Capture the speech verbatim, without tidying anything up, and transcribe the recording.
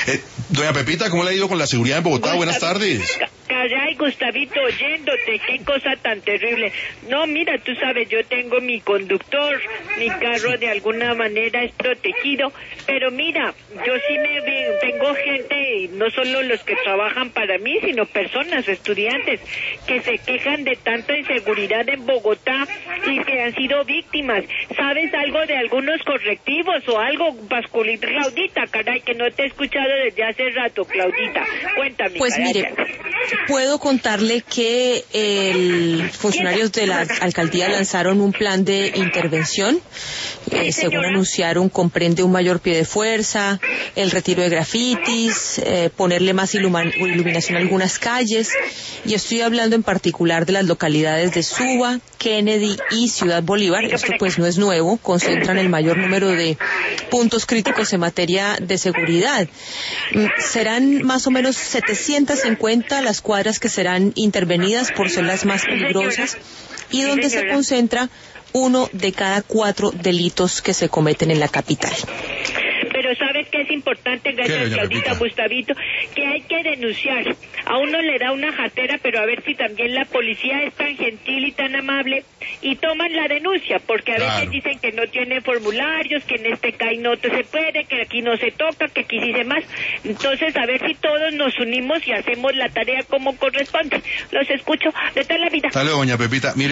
Eh, doña Pepita, ¿cómo le ha ido con la seguridad en Bogotá? Gustav... Buenas tardes. Caray, Gustavito, oyéndote, qué cosa tan terrible. No, mira, tú sabes, yo tengo mi conductor, mi carro de alguna manera es protegido, pero mira, yo sí me tengo gente, no solo los que trabajan para mí, sino personas, estudiantes, que se quejan de tanta inseguridad en Bogotá y que han sido víctimas. ¿Sabes algo de algunos correctivos o algo, Pascualita? Claudita, caray, que no te he escuchado desde hace rato, Claudita. Cuéntame. Pues caray. mire, puedo contarle que el funcionarios de la alcaldía lanzaron un plan de intervención, eh, según anunciaron, comprende un mayor pie de fuerza, el retiro de grafitis, eh, ponerle más iluma- iluminación a algunas calles, y estoy hablando en particular de las localidades de Suba, Kennedy y Ciudad Bolívar. Esto pues no es nuevo, concentran el mayor número de puntos críticos en materia de seguridad. Serán más o menos setecientas cincuenta las cuadras que serán intervenidas por ser las más peligrosas y donde se concentra uno de cada cuatro delitos que se cometen en la capital. Pero sabes que es importante, gracias Claudita, Gustavito, que hay que denunciar. A uno le da una jatera, pero a ver si también la policía es tan gentil y tan amable y toman la denuncia, porque a claro. veces dicen que no tienen formularios, que en este C A I no se puede, que aquí no se toca, que aquí sí se más. Entonces, a ver si todos nos unimos y hacemos la tarea como corresponde. Los escucho de toda la vida. Hasta luego, doña Pepita. Mire.